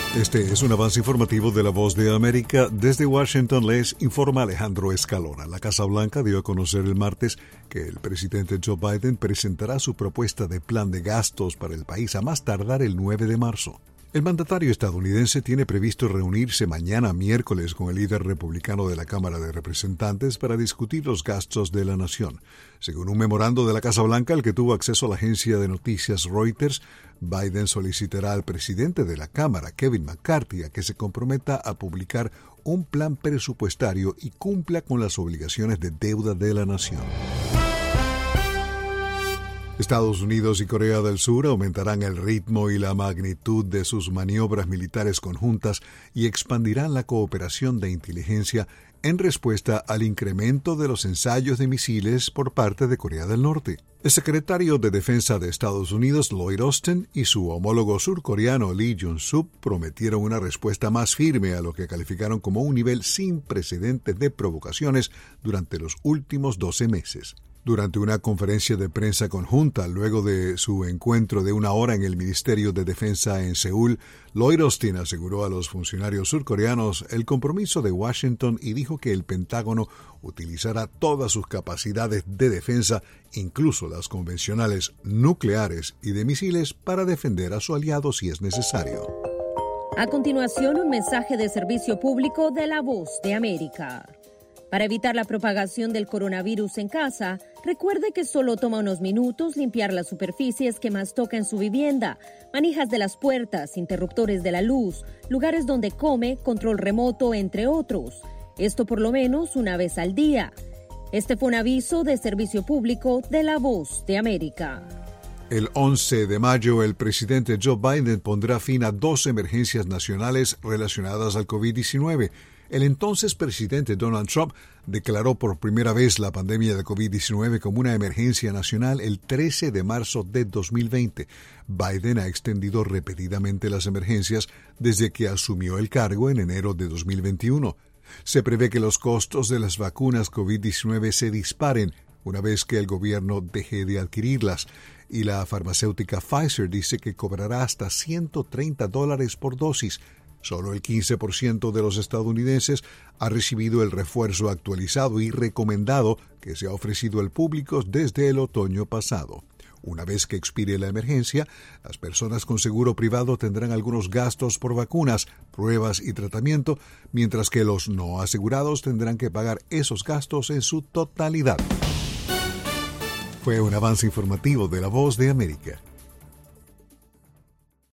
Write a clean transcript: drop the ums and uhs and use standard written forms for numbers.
Este es un avance informativo de La Voz de América. Desde Washington les informa Alejandro Escalona. La Casa Blanca dio a conocer el martes que el presidente Joe Biden presentará su propuesta de plan de gastos para el país a más tardar el 9 de marzo. El mandatario estadounidense tiene previsto reunirse mañana miércoles con el líder republicano de la Cámara de Representantes para discutir los gastos de la nación. Según un memorando de la Casa Blanca al que tuvo acceso la agencia de noticias Reuters, Biden solicitará al presidente de la Cámara, Kevin McCarthy, a que se comprometa a publicar un plan presupuestario y cumpla con las obligaciones de deuda de la nación. Estados Unidos y Corea del Sur aumentarán el ritmo y la magnitud de sus maniobras militares conjuntas y expandirán la cooperación de inteligencia en respuesta al incremento de los ensayos de misiles por parte de Corea del Norte. El secretario de Defensa de Estados Unidos, Lloyd Austin, y su homólogo surcoreano, Lee Jong-suk, prometieron una respuesta más firme a lo que calificaron como un nivel sin precedentes de provocaciones durante los últimos 12 meses. Durante una conferencia de prensa conjunta, luego de su encuentro de una hora en el Ministerio de Defensa en Seúl, Lloyd Austin aseguró a los funcionarios surcoreanos el compromiso de Washington y dijo que el Pentágono utilizará todas sus capacidades de defensa, incluso las convencionales nucleares y de misiles, para defender a su aliado si es necesario. A continuación, un mensaje de servicio público de La Voz de América. Para evitar la propagación del coronavirus en casa, recuerde que solo toma unos minutos limpiar las superficies que más toca en su vivienda, manijas de las puertas, interruptores de la luz, lugares donde come, control remoto, entre otros. Esto por lo menos una vez al día. Este fue un aviso de servicio público de La Voz de América. El 11 de mayo, el presidente Joe Biden pondrá fin a 2 emergencias nacionales relacionadas al COVID-19. El entonces presidente Donald Trump declaró por primera vez la pandemia de COVID-19 como una emergencia nacional el 13 de marzo de 2020. Biden ha extendido repetidamente las emergencias desde que asumió el cargo en enero de 2021. Se prevé que los costos de las vacunas COVID-19 se disparen una vez que el gobierno deje de adquirirlas, y la farmacéutica Pfizer dice que cobrará hasta $130 por dosis. Solo el 15% de los estadounidenses ha recibido el refuerzo actualizado y recomendado que se ha ofrecido al público desde el otoño pasado. Una vez que expire la emergencia, las personas con seguro privado tendrán algunos gastos por vacunas, pruebas y tratamiento, mientras que los no asegurados tendrán que pagar esos gastos en su totalidad. Fue un avance informativo de La Voz de América.